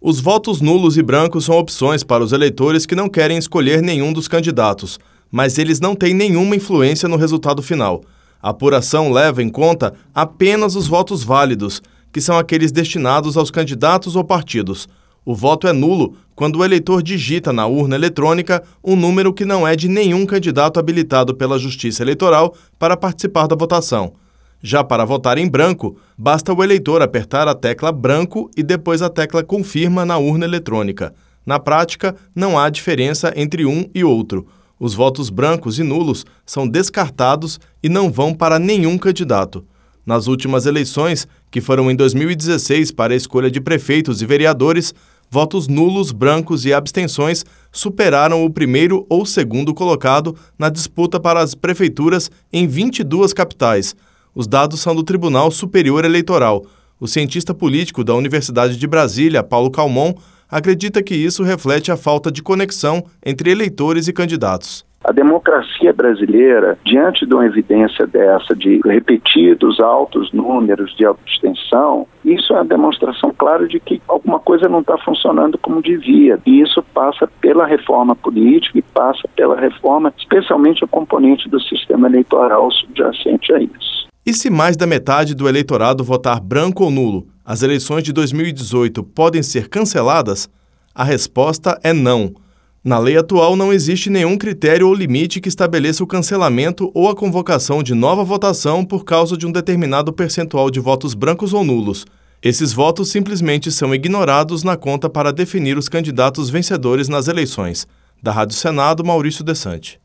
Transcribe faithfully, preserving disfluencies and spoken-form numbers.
Os votos nulos e brancos são opções para os eleitores que não querem escolher nenhum dos candidatos, mas eles não têm nenhuma influência no resultado final. A apuração leva em conta apenas os votos válidos, que são aqueles destinados aos candidatos ou partidos. O voto é nulo quando o eleitor digita na urna eletrônica um número que não é de nenhum candidato habilitado pela Justiça Eleitoral para participar da votação. Já para votar em branco, basta o eleitor apertar a tecla branco e depois a tecla confirma na urna eletrônica. Na prática, não há diferença entre um e outro. Os votos brancos e nulos são descartados e não vão para nenhum candidato. Nas últimas eleições, que foram em dois mil e dezesseis para a escolha de prefeitos e vereadores, votos nulos, brancos e abstenções superaram o primeiro ou segundo colocado na disputa para as prefeituras em vinte e duas capitais. Os dados são do Tribunal Superior Eleitoral. O cientista político da Universidade de Brasília, Paulo Calmon, acredita que isso reflete a falta de conexão entre eleitores e candidatos. A democracia brasileira, diante de uma evidência dessa, de repetidos altos números de abstenção, isso é uma demonstração clara de que alguma coisa não está funcionando como devia. E isso passa pela reforma política e passa pela reforma, especialmente o componente do sistema eleitoral subjacente a isso. E se mais da metade do eleitorado votar branco ou nulo, as eleições de dois mil e dezoito podem ser canceladas? A resposta é não. Na lei atual não existe nenhum critério ou limite que estabeleça o cancelamento ou a convocação de nova votação por causa de um determinado percentual de votos brancos ou nulos. Esses votos simplesmente são ignorados na conta para definir os candidatos vencedores nas eleições. Da Rádio Senado, Maurício Desante.